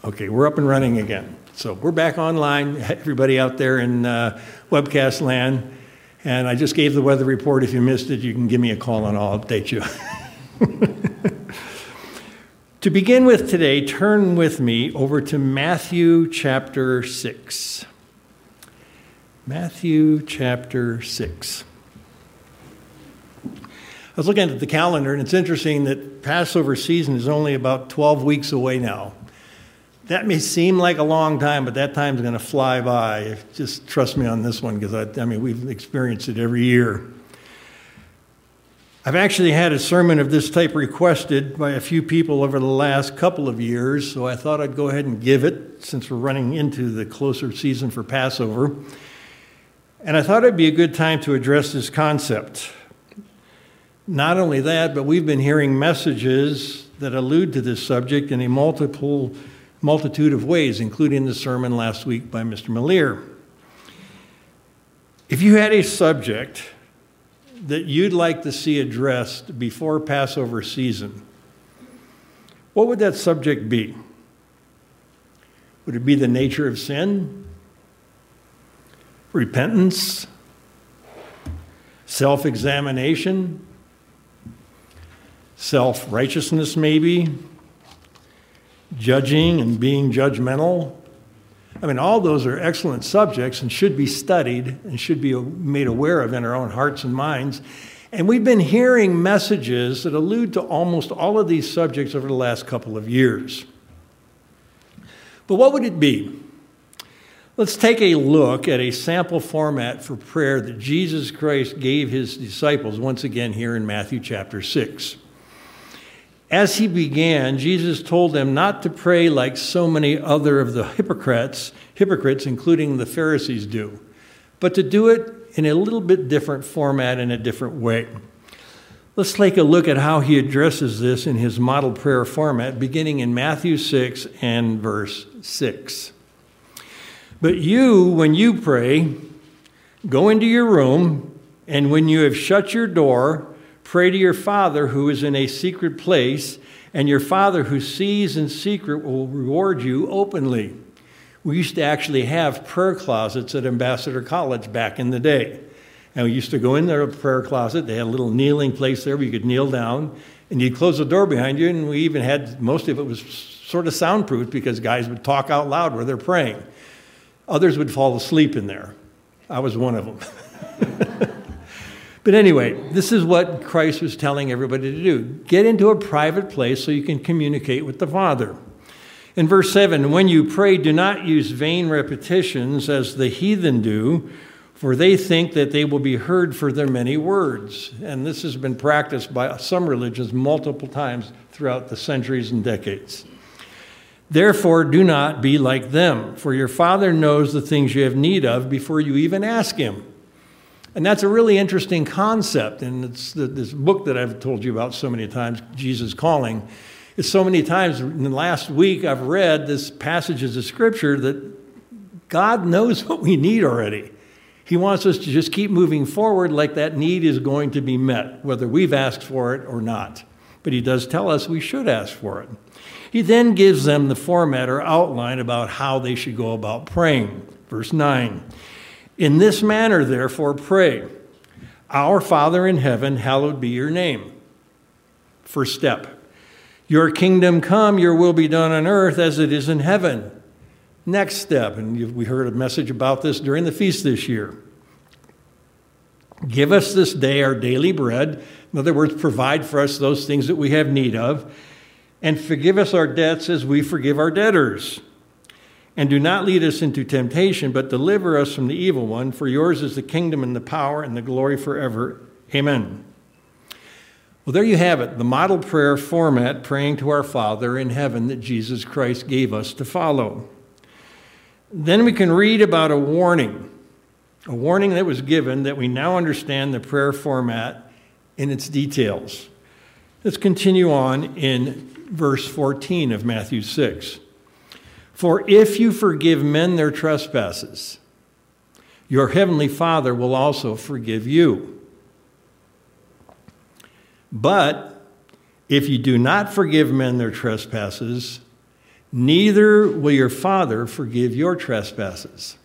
Okay, we're up and running again. So we're back online, everybody out there in webcast land. And I just gave the weather report. If you missed it, you can give me a call and I'll update you. To begin with today, turn with me over to Matthew chapter 6. Matthew chapter 6. I was looking at the calendar, and it's interesting that Passover season is only about 12 weeks away now. That may seem like a long time, but that time's going to fly by. Just trust me on this one, because we've experienced it every year. I've actually had a sermon of this type requested by a few people over the last couple of years, so I thought I'd go ahead and give it since we're running into the closer season for Passover. And I thought it'd be a good time to address this concept. Not only that, but we've been hearing messages that allude to this subject in a multitude of ways, including the sermon last week by Mr. Malier. If you had a subject that you'd like to see addressed before Passover season, what would that subject be? Would it be the nature of sin? Repentance? Self-examination? Self-righteousness, maybe? Judging and being judgmental? All those are excellent subjects and should be studied and should be made aware of in our own hearts and minds. And we've been hearing messages that allude to almost all of these subjects over the last couple of years. But what would it be? Let's take a look at a sample format for prayer that Jesus Christ gave his disciples once again here in Matthew chapter 6. As he began, Jesus told them not to pray like so many other of the hypocrites, including the Pharisees, do, but to do it in a little bit different format, in a different way. Let's take a look at how he addresses this in his model prayer format, beginning in Matthew 6 and verse 6. But you, when you pray, go into your room, and when you have shut your door, pray to your Father who is in a secret place, and your Father who sees in secret will reward you openly. We used to actually have prayer closets at Ambassador College back in the day. And we used to go in their prayer closet. They had a little kneeling place there where you could kneel down, and you'd close the door behind you, and we even had, most of it was sort of soundproof because guys would talk out loud while they're praying. Others would fall asleep in there. I was one of them. But anyway, this is what Christ was telling everybody to do. Get into a private place so you can communicate with the Father. In verse 7, when you pray, do not use vain repetitions as the heathen do, for they think that they will be heard for their many words. And this has been practiced by some religions multiple times throughout the centuries and decades. Therefore, do not be like them, for your Father knows the things you have need of before you even ask him. And that's a really interesting concept, and it's this book that I've told you about so many times, Jesus Calling. It's so many times in the last week I've read this passages of Scripture that God knows what we need already. He wants us to just keep moving forward like that need is going to be met, whether we've asked for it or not. But he does tell us we should ask for it. He then gives them the format or outline about how they should go about praying. Verse 9. In this manner, therefore, pray. Our Father in heaven, hallowed be your name. First step. Your kingdom come, your will be done on earth as it is in heaven. Next step, and we heard a message about this during the feast this year. Give us this day our daily bread. In other words, provide for us those things that we have need of. And forgive us our debts as we forgive our debtors. And do not lead us into temptation, but deliver us from the evil one. For yours is the kingdom and the power and the glory forever. Amen. Well, there you have it, the model prayer format, praying to our Father in heaven that Jesus Christ gave us to follow. Then we can read about a warning that was given that we now understand the prayer format in its details. Let's continue on in verse 14 of Matthew 6. For if you forgive men their trespasses, your heavenly Father will also forgive you. But if you do not forgive men their trespasses, neither will your Father forgive your trespasses.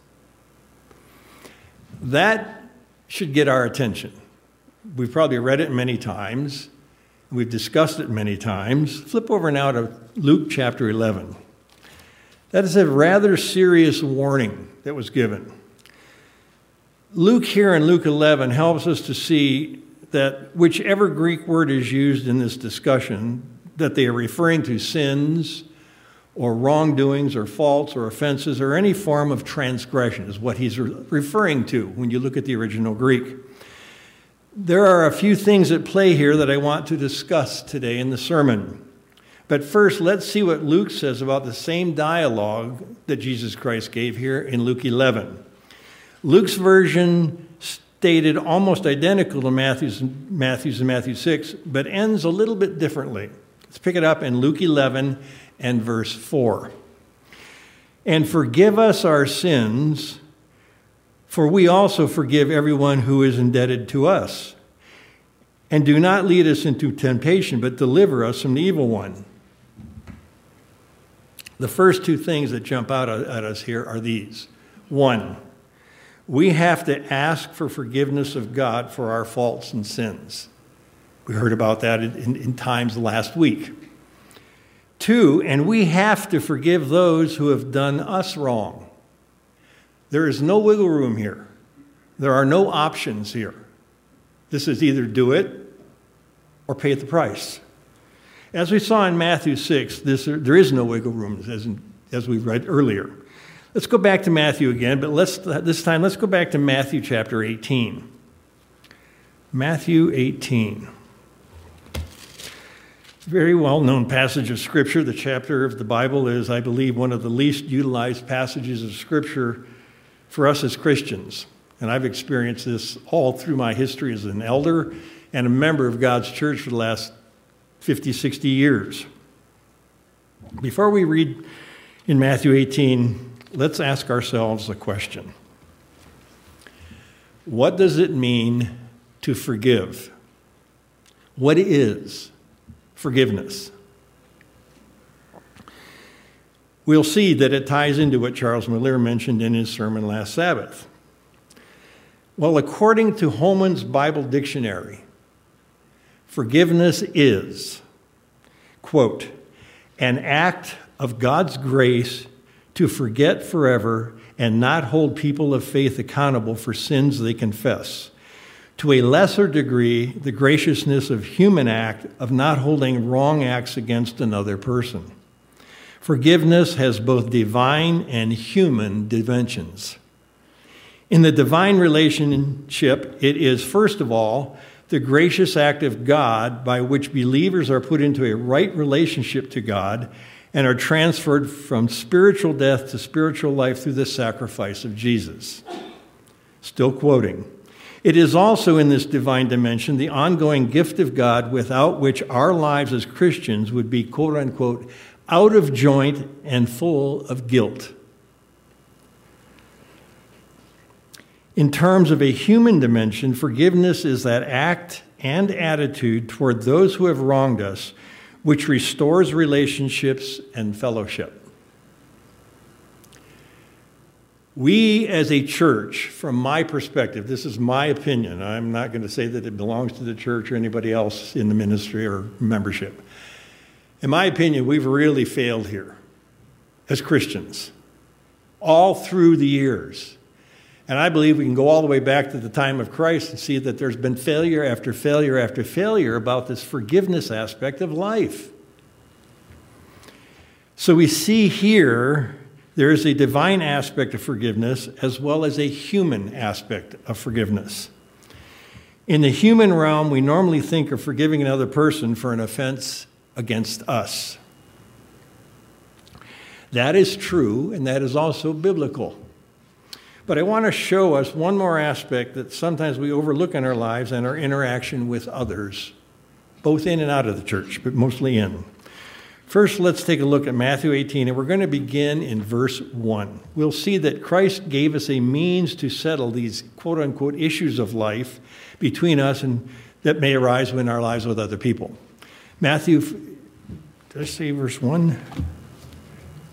That should get our attention. We've probably read it many times. We've discussed it many times. Flip over now to Luke chapter 11. That is a rather serious warning that was given. Luke here in Luke 11 helps us to see that whichever Greek word is used in this discussion, that they are referring to sins or wrongdoings or faults or offenses or any form of transgression is what he's referring to when you look at the original Greek. There are a few things at play here that I want to discuss today in the sermon. But first, let's see what Luke says about the same dialogue that Jesus Christ gave here in Luke 11. Luke's version stated almost identical to Matthew's and Matthew 6, but ends a little bit differently. Let's pick it up in Luke 11 and verse 4. And forgive us our sins, for we also forgive everyone who is indebted to us. And do not lead us into temptation, but deliver us from the evil one. The first two things that jump out at us here are these. One, we have to ask for forgiveness of God for our faults and sins. We heard about that in times last week. Two, and we have to forgive those who have done us wrong. There is no wiggle room here. There are no options here. This is either do it or pay the price. As we saw in Matthew 6, there is no wiggle room, as we read earlier. Let's go back to Matthew again, but this time let's go back to Matthew chapter 18. Matthew 18. Very well-known passage of Scripture. The chapter of the Bible is, I believe, one of the least utilized passages of Scripture for us as Christians. And I've experienced this all through my history as an elder and a member of God's church for the last 50, 60 years. Before we read in Matthew 18, let's ask ourselves a question. What does it mean to forgive? What is forgiveness? We'll see that it ties into what Charles Miller mentioned in his sermon last Sabbath. Well, according to Holman's Bible Dictionary, forgiveness is, quote, an act of God's grace to forget forever and not hold people of faith accountable for sins they confess. To a lesser degree, the graciousness of human act of not holding wrong acts against another person. Forgiveness has both divine and human dimensions. In the divine relationship, it is, first of all, the gracious act of God by which believers are put into a right relationship to God and are transferred from spiritual death to spiritual life through the sacrifice of Jesus. Still quoting. It is also in this divine dimension the ongoing gift of God without which our lives as Christians would be, quote unquote, out of joint and full of guilt. In terms of a human dimension, forgiveness is that act and attitude toward those who have wronged us, which restores relationships and fellowship. We as a church, from my perspective, this is my opinion. I'm not going to say that it belongs to the church or anybody else in the ministry or membership. In my opinion, we've really failed here as Christians all through the years. And I believe we can go all the way back to the time of Christ and see that there's been failure after failure after failure about this forgiveness aspect of life. So we see here there is a divine aspect of forgiveness as well as a human aspect of forgiveness. In the human realm, we normally think of forgiving another person for an offense against us. That is true, and that is also biblical. But I want to show us one more aspect that sometimes we overlook in our lives and our interaction with others, both in and out of the church, but mostly in. First, let's take a look at Matthew 18, and we're going to begin in verse 1. We'll see that Christ gave us a means to settle these quote-unquote issues of life between us and that may arise in our lives with other people. Matthew, did I say verse 1?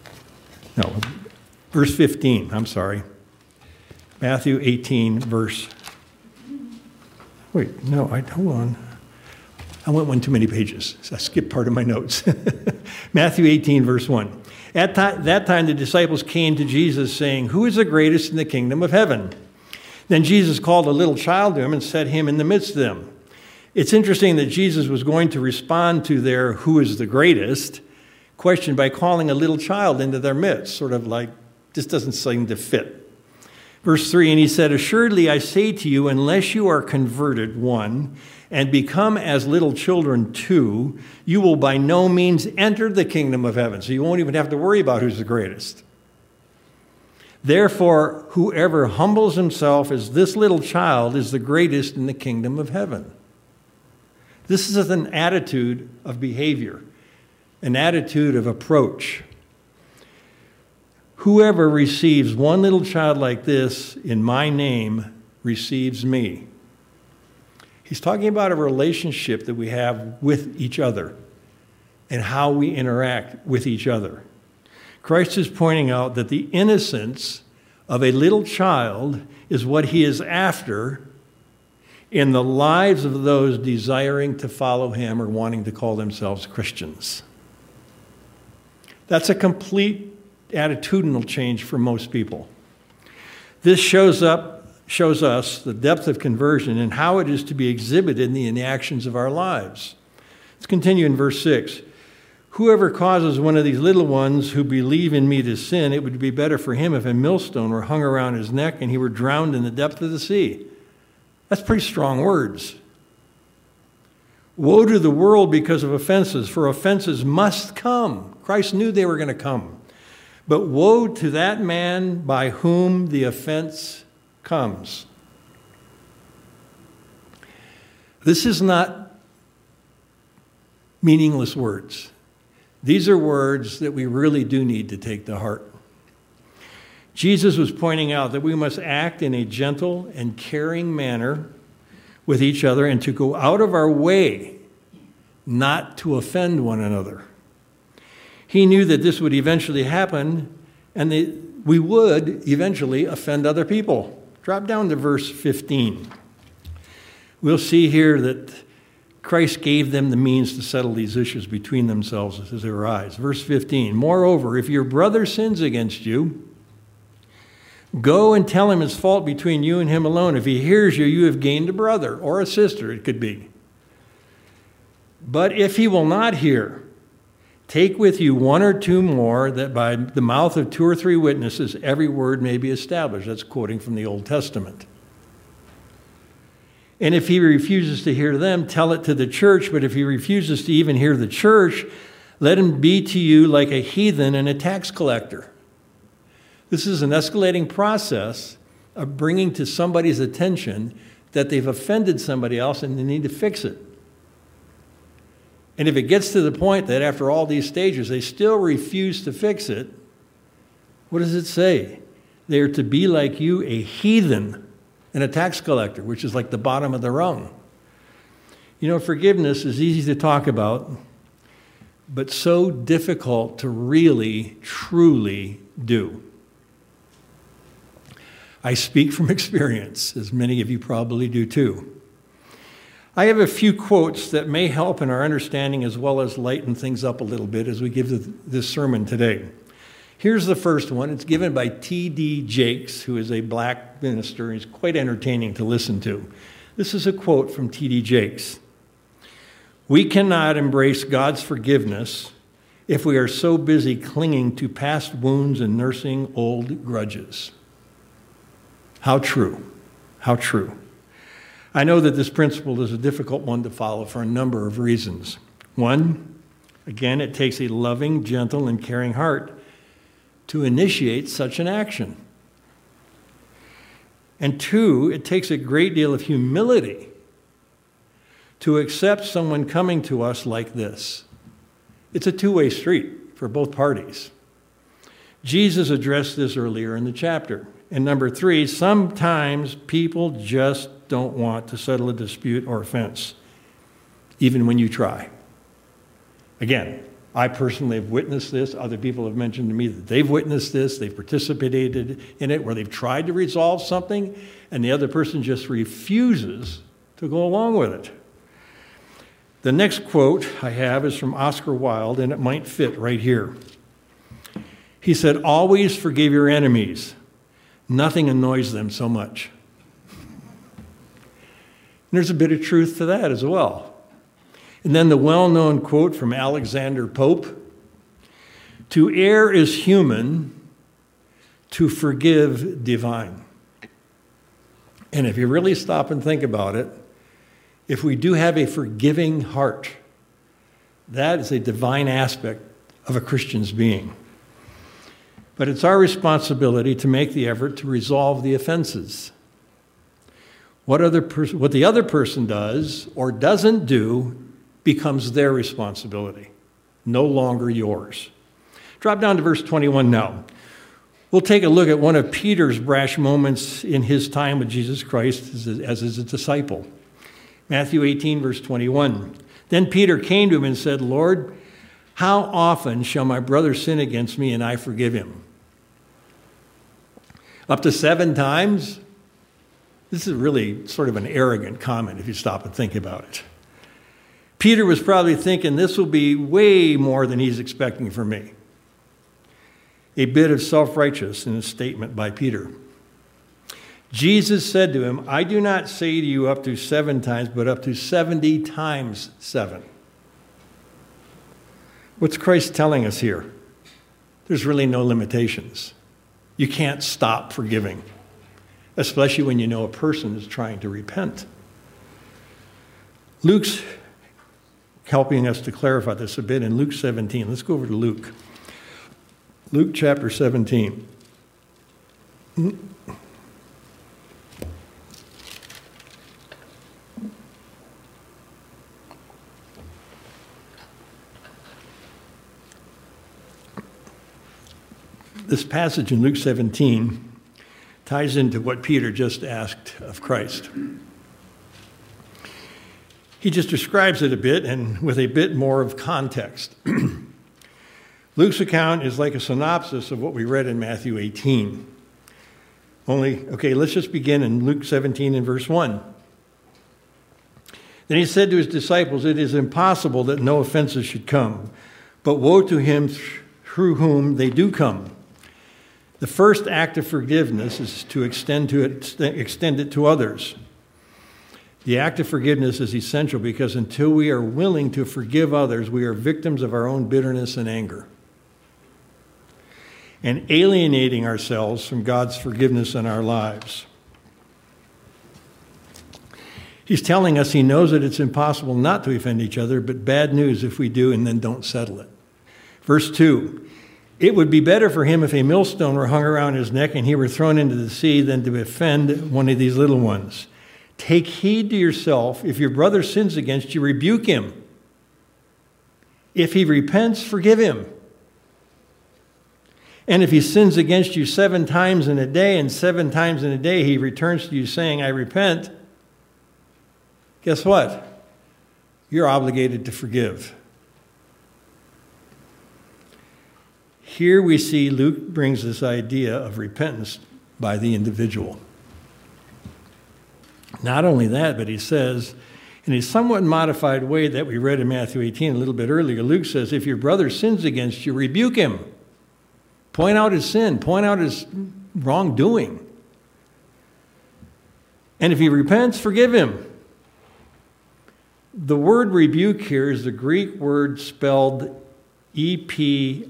No, verse 15, I'm sorry. Matthew 18, verse... Wait, no, hold on. I went one too many pages. So I skipped part of my notes. Matthew 18, verse 1. At that time, the disciples came to Jesus saying, "Who is the greatest in the kingdom of heaven?" Then Jesus called a little child to him and set him in the midst of them. It's interesting that Jesus was going to respond to their "who is the greatest" question by calling a little child into their midst, sort of like, this doesn't seem to fit. Verse 3, and he said, "Assuredly I say to you, unless you are converted, 1, and become as little children, 2, you will by no means enter the kingdom of heaven." So you won't even have to worry about who's the greatest. "Therefore, whoever humbles himself as this little child is the greatest in the kingdom of heaven." This is an attitude of behavior, an attitude of approach. "Whoever receives one little child like this in my name receives me." He's talking about a relationship that we have with each other and how we interact with each other. Christ is pointing out that the innocence of a little child is what he is after in the lives of those desiring to follow him or wanting to call themselves Christians. That's a complete attitudinal change for most people. This shows us the depth of conversion and how it is to be exhibited in the actions of our lives. Let's continue in verse 6. "Whoever causes one of these little ones who believe in me to sin, it would be better for him if a millstone were hung around his neck and he were drowned in the depth of the sea." That's pretty strong words. "Woe to the world because of offenses, for offenses must come." Christ knew they were going to come. "But woe to that man by whom the offense comes." This is not meaningless words. These are words that we really do need to take to heart. Jesus was pointing out that we must act in a gentle and caring manner with each other and to go out of our way not to offend one another. He knew that this would eventually happen and that we would eventually offend other people. Drop down to verse 15. We'll see here that Christ gave them the means to settle these issues between themselves as they arise. Verse 15, "Moreover, if your brother sins against you, go and tell him his fault between you and him alone. If he hears you, you have gained a brother," or a sister, it could be. "But if he will not hear, take with you 1 or 2 more, that by the mouth of 2 or 3 witnesses every word may be established." That's quoting from the Old Testament. "And if he refuses to hear them, tell it to the church. But if he refuses to even hear the church, let him be to you like a heathen and a tax collector." This is an escalating process of bringing to somebody's attention that they've offended somebody else and they need to fix it. And if it gets to the point that after all these stages they still refuse to fix it, what does it say? They are to be like you, a heathen and a tax collector, which is like the bottom of the rung. You know, forgiveness is easy to talk about, but so difficult to really, truly do. I speak from experience, as many of you probably do too. I have a few quotes that may help in our understanding as well as lighten things up a little bit as we give this sermon today. Here's the first one. It's given by T.D. Jakes, who is a black minister. He's quite entertaining to listen to. This is a quote from T.D. Jakes. "We cannot embrace God's forgiveness if we are so busy clinging to past wounds and nursing old grudges." How true. How true. I know that this principle is a difficult one to follow for a number of reasons. One, again, it takes a loving, gentle, and caring heart to initiate such an action. And 2, it takes a great deal of humility to accept someone coming to us like this. It's a two-way street for both parties. Jesus addressed this earlier in the chapter. And number 3, sometimes people just don't want to settle a dispute or offense, even when you try. Again, I personally have witnessed this. Other people have mentioned to me that they've witnessed this. They've participated in it where they've tried to resolve something and the other person just refuses to go along with it. The next quote I have is from Oscar Wilde, and it might fit right here. He said, "Always forgive your enemies. Nothing annoys them so much." And there's a bit of truth to that as well. And then the well-known quote from Alexander Pope, "To err is human, to forgive divine." And if you really stop and think about it, if we do have a forgiving heart, that is a divine aspect of a Christian's being. But it's our responsibility to make the effort to resolve the offenses. What the other person does or doesn't do becomes their responsibility, no longer yours. Drop down to verse 21 now. We'll take a look at one of Peter's brash moments in his time with Jesus Christ as his disciple. Matthew 18, verse 21. Then Peter came to him and said, "Lord, how often shall my brother sin against me and I forgive him? Up to 7 times? This is really sort of an arrogant comment if you stop and think about it. Peter was probably thinking this will be way more than he's expecting from me. A bit of self-righteousness in a statement by Peter. Jesus said to him, "I do not say to you up to 7 times, but up to 70 times 7. What's Christ telling us here? There's really no limitations. You can't stop forgiving, especially when you know a person is trying to repent. Luke's helping us to clarify this a bit in Luke 17. Let's go over to Luke. Luke chapter 17. This passage in Luke 17 ties into what Peter just asked of Christ. He just describes it a bit and with a bit more of context. Luke's account is like a synopsis of what we read in Matthew 18. Let's just begin in Luke 17 and verse 1. Then he said to his disciples, "It is impossible that no offenses should come, but woe to him through whom they do come. The first act of forgiveness is to extend it to others. The act of forgiveness is essential because until we are willing to forgive others, we are victims of our own bitterness and anger, and alienating ourselves from God's forgiveness in our lives." He's telling us he knows that it's impossible not to offend each other, but bad news if we do and then don't settle it. Verse 2, "It would be better for him if a millstone were hung around his neck and he were thrown into the sea than to offend one of these little ones. Take heed to yourself. If your brother sins against you, rebuke him. If he repents, forgive him. And if he sins against you 7 times in a day, and 7 times in a day he returns to you saying, 'I repent,' guess what? You're obligated to forgive." Here we see Luke brings this idea of repentance by the individual. Not only that, but he says, in a somewhat modified way that we read in Matthew 18 a little bit earlier, Luke says, if your brother sins against you, rebuke him. Point out his sin. Point out his wrongdoing. And if he repents, forgive him. The word rebuke here is the Greek word spelled epitimao,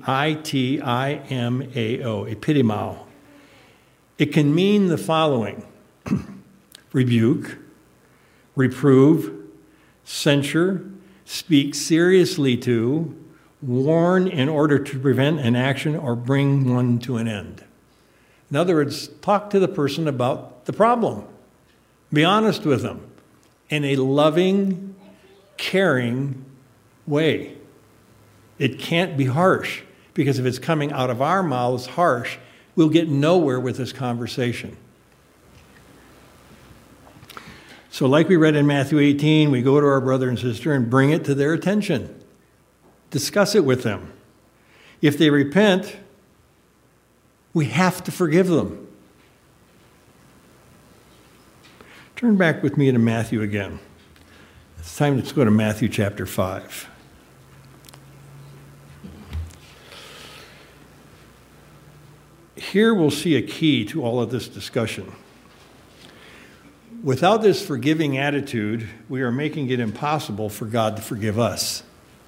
epitimao. It can mean the following: rebuke, reprove, censure, speak seriously to, warn in order to prevent an action or bring one to an end. In other words, talk to the person about the problem. Be honest with them in a loving, caring way. It can't be harsh, because if it's coming out of our mouths harsh, we'll get nowhere with this conversation. So like we read in Matthew 18, we go to our brother and sister and bring it to their attention. Discuss it with them. If they repent, we have to forgive them. Turn back with me to Matthew again. It's time to go to Matthew chapter 5. Here we'll see a key to all of this discussion. Without this forgiving attitude, we are making it impossible for God to forgive us.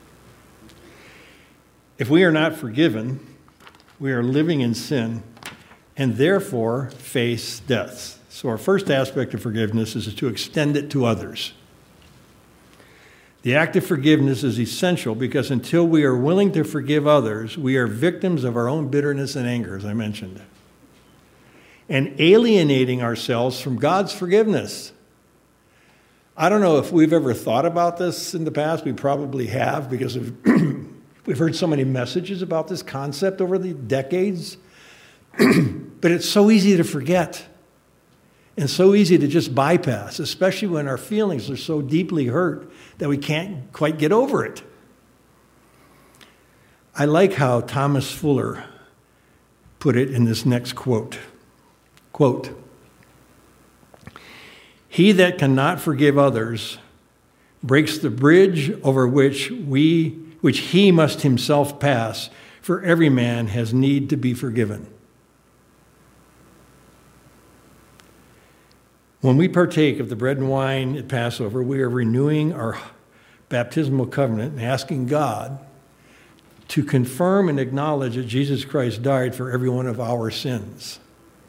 If we are not forgiven, we are living in sin and therefore face death. So our first aspect of forgiveness is to extend it to others. The act of forgiveness is essential because until we are willing to forgive others, we are victims of our own bitterness and anger, as I mentioned, and alienating ourselves from God's forgiveness. I don't know if we've ever thought about this in the past. We probably have, because we've heard so many messages about this concept over the decades. But it's so easy to forget and so easy to just bypass, especially when our feelings are so deeply hurt that we can't quite get over it. I like how Thomas Fuller put it in this next quote. Quote, "He that cannot forgive others breaks the bridge over which he must himself pass, for every man has need to be forgiven." When we partake of the bread and wine at Passover, we are renewing our baptismal covenant and asking God to confirm and acknowledge that Jesus Christ died for every one of our sins.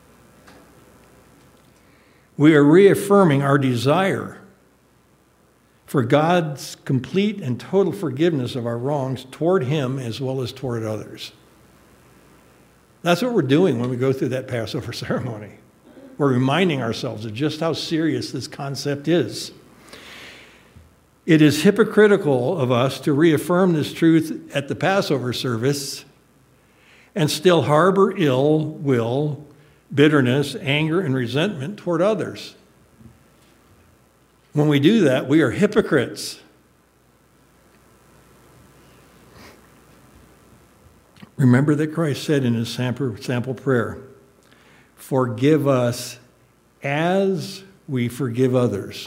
We are reaffirming our desire for God's complete and total forgiveness of our wrongs toward Him as well as toward others. That's what we're doing when we go through that Passover ceremony. We're reminding ourselves of just how serious this concept is. It is hypocritical of us to reaffirm this truth at the Passover service and still harbor ill will, bitterness, anger, and resentment toward others. When we do that, we are hypocrites. Remember that Christ said in his sample prayer, "Forgive us as we forgive others."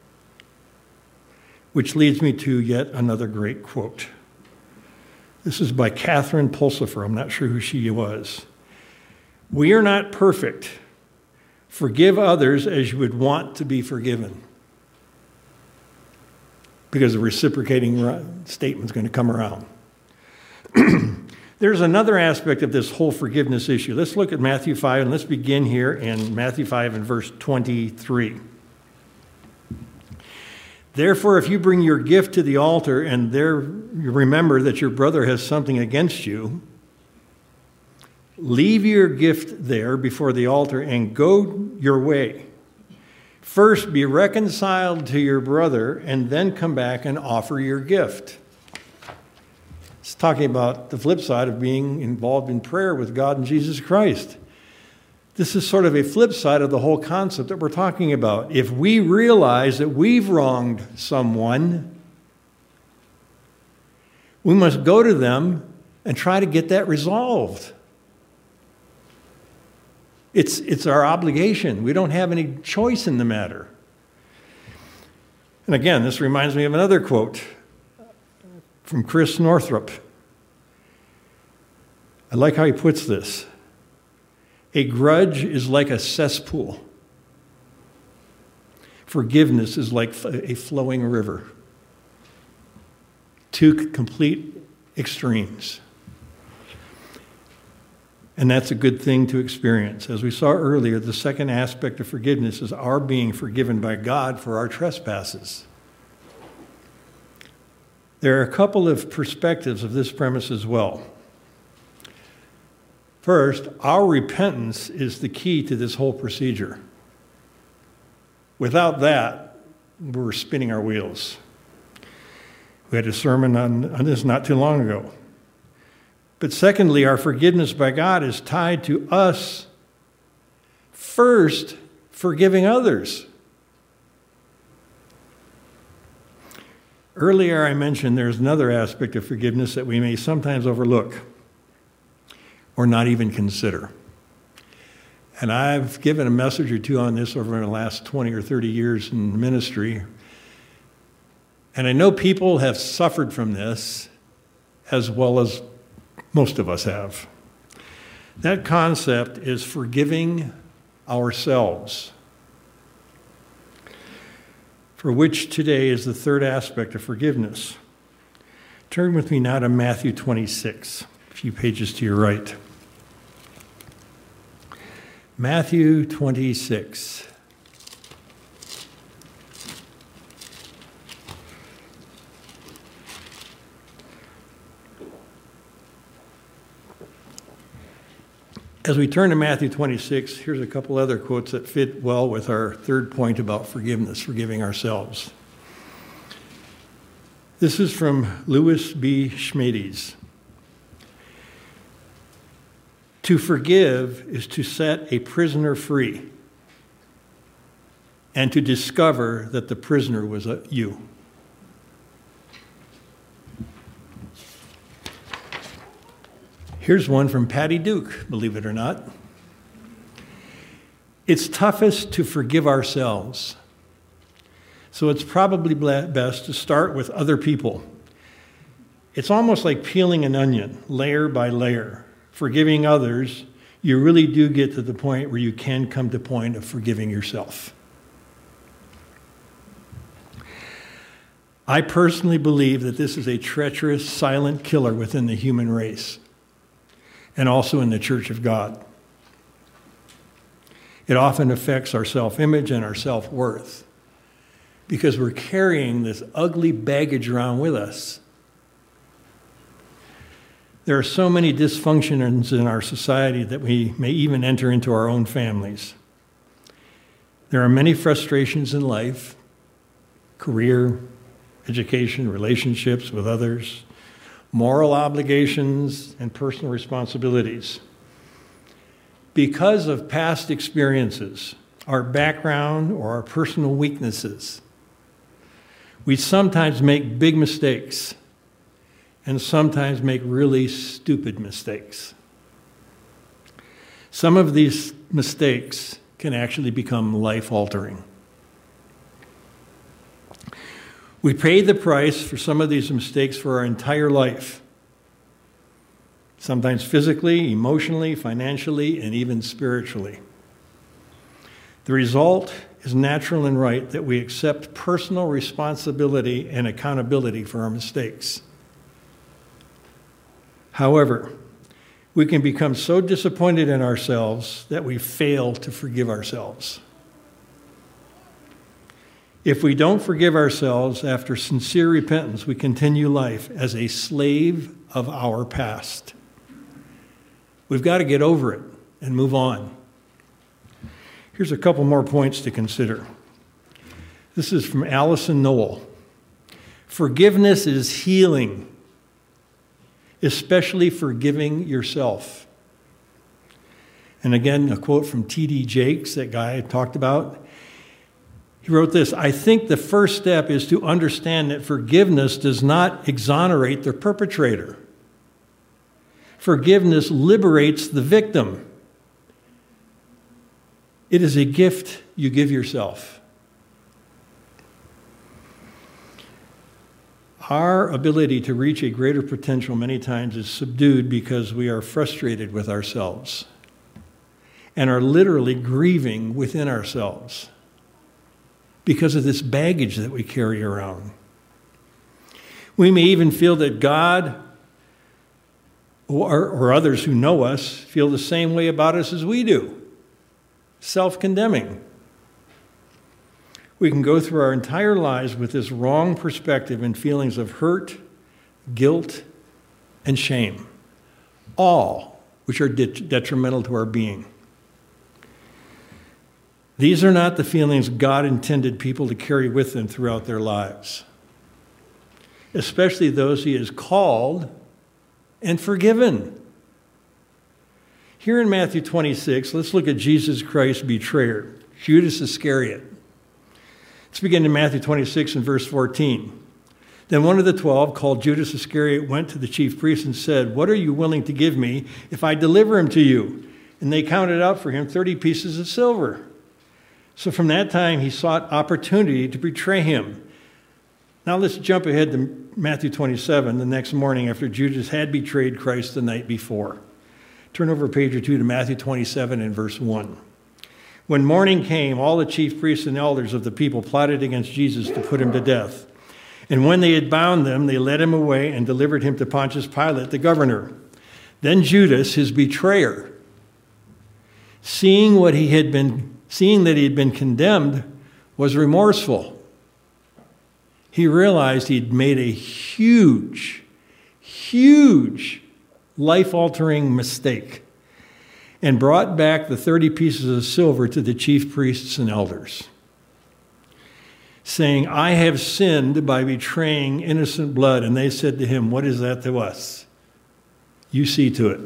Which leads me to yet another great quote. This is by Catherine Pulsifer. I'm not sure who she was. "We are not perfect. Forgive others as you would want to be forgiven." Because the reciprocating statement is going to come around. There's another aspect of this whole forgiveness issue. Let's look at Matthew 5, and let's begin here in Matthew 5 and verse 23. "Therefore, if you bring your gift to the altar and there you remember that your brother has something against you, leave your gift there before the altar and go your way. First, be reconciled to your brother and then come back and offer your gift." It's talking about the flip side of being involved in prayer with God and Jesus Christ. This is sort of a flip side of the whole concept that we're talking about. If we realize that we've wronged someone, we must go to them and try to get that resolved. It's our obligation. We don't have any choice in the matter. And again, this reminds me of another quote from Chris Northrup. I like how he puts this. "A grudge is like a cesspool. Forgiveness is like a flowing river." Two complete extremes. And that's a good thing to experience. As we saw earlier, the second aspect of forgiveness is our being forgiven by God for our trespasses. There are a couple of perspectives of this premise as well. First, our repentance is the key to this whole procedure. Without that, we're spinning our wheels. We had a sermon on this not too long ago. But secondly, our forgiveness by God is tied to us first forgiving others. Earlier I mentioned there's another aspect of forgiveness that we may sometimes overlook or not even consider. And I've given a message or two on this over the last 20 or 30 years in ministry. And I know people have suffered from this as well as most of us have. That concept is forgiving ourselves, for which today is the third aspect of forgiveness. Turn with me now to Matthew 26, a few pages to your right. Matthew 26. As we turn to Matthew 26, here's a couple other quotes that fit well with our third point about forgiveness, forgiving ourselves. This is from Louis B. Schmades. To forgive is to set a prisoner free and to discover that the prisoner was you. Here's one from Patty Duke, believe it or not. It's toughest to forgive ourselves. So it's probably best to start with other people. It's almost like peeling an onion, layer by layer. Forgiving others, you really do get to the point where you can come to the point of forgiving yourself. I personally believe that this is a treacherous, silent killer within the human race, and also in the Church of God. It often affects our self-image and our self-worth because we're carrying this ugly baggage around with us. There are so many dysfunctions in our society that we may even enter into our own families. There are many frustrations in life, career, education, relationships with others, moral obligations, and personal responsibilities. Because of past experiences, our background, or our personal weaknesses, we sometimes make big mistakes and sometimes make really stupid mistakes. Some of these mistakes can actually become life-altering. We pay the price for some of these mistakes for our entire life, sometimes physically, emotionally, financially, and even spiritually. The result is natural and right that we accept personal responsibility and accountability for our mistakes. However, we can become so disappointed in ourselves that we fail to forgive ourselves. If we don't forgive ourselves after sincere repentance, we continue life as a slave of our past. We've got to get over it and move on. Here's a couple more points to consider. This is from Allison Noel. Forgiveness is healing, especially forgiving yourself. And again, a quote from T.D. Jakes, that guy I talked about. He wrote this: I think the first step is to understand that forgiveness does not exonerate the perpetrator. Forgiveness liberates the victim. It is a gift you give yourself. Our ability to reach a greater potential many times is subdued because we are frustrated with ourselves and are literally grieving within ourselves because of this baggage that we carry around. We may even feel that God or others who know us feel the same way about us as we do, self-condemning. We can go through our entire lives with this wrong perspective and feelings of hurt, guilt, and shame, all which are detrimental to our being. These are not the feelings God intended people to carry with them throughout their lives, especially those He has called and forgiven. Here in Matthew 26, let's look at Jesus Christ's betrayer, Judas Iscariot. Let's begin in Matthew 26 and verse 14. Then one of the 12, called Judas Iscariot, went to the chief priests and said, "What are you willing to give me if I deliver him to you?" And they counted out for him 30 pieces of silver. So from that time, he sought opportunity to betray him. Now let's jump ahead to Matthew 27, the next morning after Judas had betrayed Christ the night before. Turn over a page or two to Matthew 27 and verse 1. When morning came, all the chief priests and elders of the people plotted against Jesus to put him to death. And when they had bound them, they led him away and delivered him to Pontius Pilate, the governor. Then Judas, his betrayer, seeing that he had been condemned, was remorseful. He realized he'd made a huge life-altering mistake and brought back the 30 pieces of silver to the chief priests and elders, saying, "I have sinned by betraying innocent blood." And they said to him, "What is that to us? You see to it."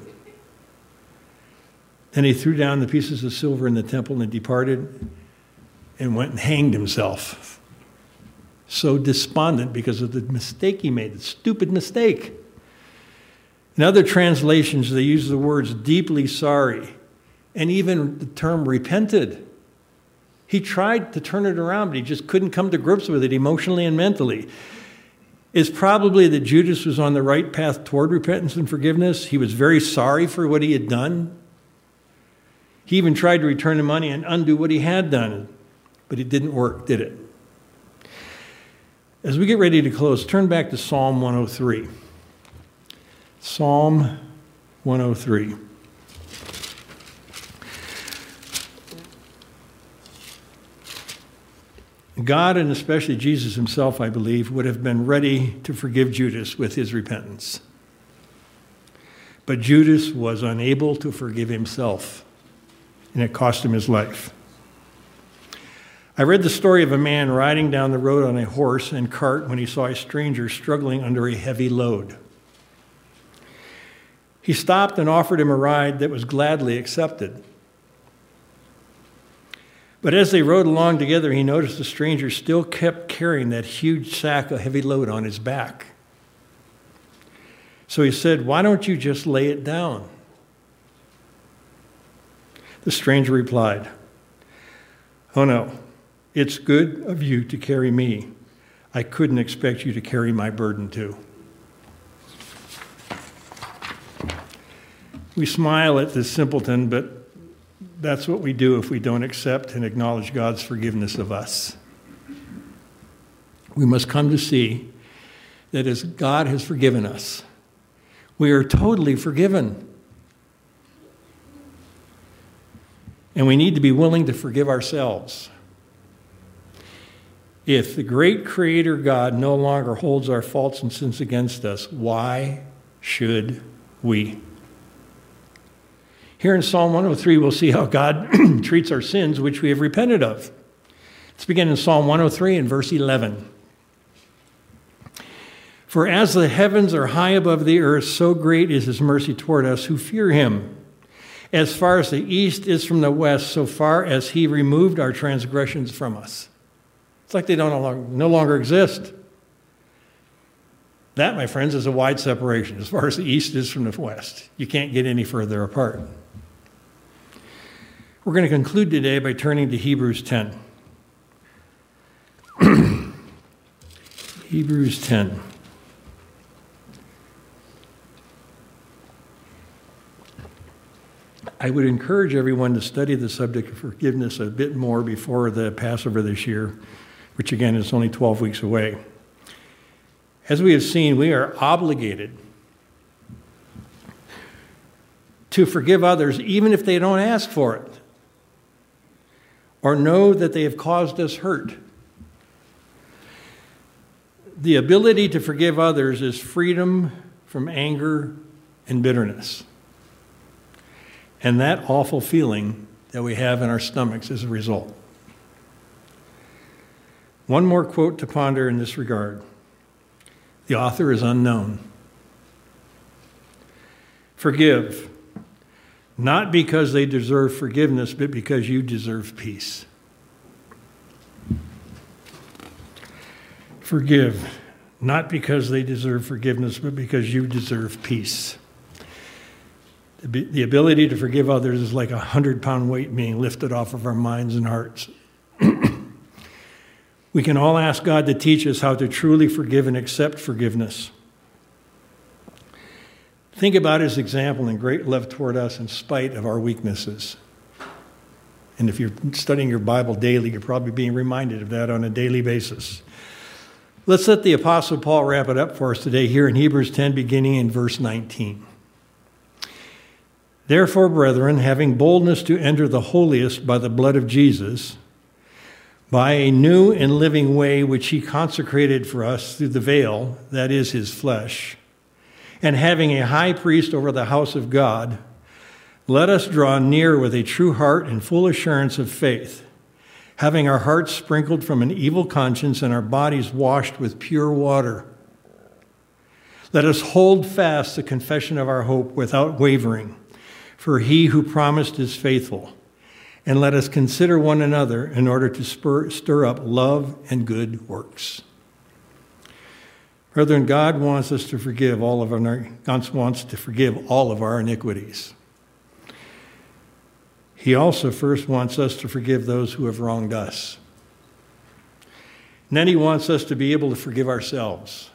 Then he threw down the pieces of silver in the temple and departed and went and hanged himself. So despondent because of the mistake he made, the stupid mistake. In other translations, they use the words deeply sorry and even the term repented. He tried to turn it around, but he just couldn't come to grips with it emotionally and mentally. It's probably that Judas was on the right path toward repentance and forgiveness. He was very sorry for what he had done. He even tried to return the money and undo what he had done, but it didn't work, did it? As we get ready to close, turn back to Psalm 103. Psalm 103. God, and especially Jesus himself, I believe, would have been ready to forgive Judas with his repentance. But Judas was unable to forgive himself, and it cost him his life. I read the story of a man riding down the road on a horse and cart when he saw a stranger struggling under a heavy load. He stopped and offered him a ride that was gladly accepted. But as they rode along together, he noticed the stranger still kept carrying that huge sack of heavy load on his back. So he said, "Why don't you just lay it down?" The stranger replied, "Oh no, it's good of you to carry me. I couldn't expect you to carry my burden too." We smile at this simpleton, but that's what we do if we don't accept and acknowledge God's forgiveness of us. We must come to see that as God has forgiven us, we are totally forgiven. And we need to be willing to forgive ourselves. If the great Creator God no longer holds our faults and sins against us, why should we? Here in Psalm 103, we'll see how God treats our sins, which we have repented of. Let's begin in Psalm 103 and verse 11. "For as the heavens are high above the earth, so great is his mercy toward us who fear him. As far as the east is from the west, so far as he removed our transgressions from us." It's like they no longer exist. That, my friends, is a wide separation. As far as the east is from the west, you can't get any further apart. We're going to conclude today by turning to Hebrews 10. Hebrews 10. I would encourage everyone to study the subject of forgiveness a bit more before the Passover this year, which again is only 12 weeks away. As we have seen, we are obligated to forgive others even if they don't ask for it or know that they have caused us hurt. The ability to forgive others is freedom from anger and bitterness, and that awful feeling that we have in our stomachs as a result. One more quote to ponder in this regard. The author is unknown. "Forgive, not because they deserve forgiveness, but because you deserve peace." Forgive, not because they deserve forgiveness, but because you deserve peace. The ability to forgive others is like a 100-pound weight being lifted off of our minds and hearts. We can all ask God to teach us how to truly forgive and accept forgiveness. Think about his example and great love toward us in spite of our weaknesses. And if you're studying your Bible daily, you're probably being reminded of that on a daily basis. Let's let the Apostle Paul wrap it up for us today here in Hebrews 10, beginning in verse 19. Therefore, brethren, having boldness to enter the holiest by the blood of Jesus, by a new and living way which he consecrated for us through the veil, that is his flesh, and having a high priest over the house of God, let us draw near with a true heart and full assurance of faith, having our hearts sprinkled from an evil conscience and our bodies washed with pure water. Let us hold fast the confession of our hope without wavering, for he who promised is faithful. And let us consider one another in order to stir up love and good works. Brethren, God wants to forgive all of our iniquities. He also first wants us to forgive those who have wronged us. And then he wants us to be able to forgive ourselves.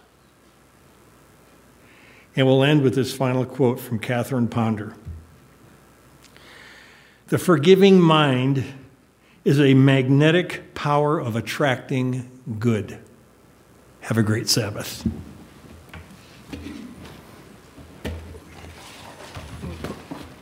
And we'll end with this final quote from Catherine Ponder. The forgiving mind is a magnetic power of attracting good. Have a great Sabbath.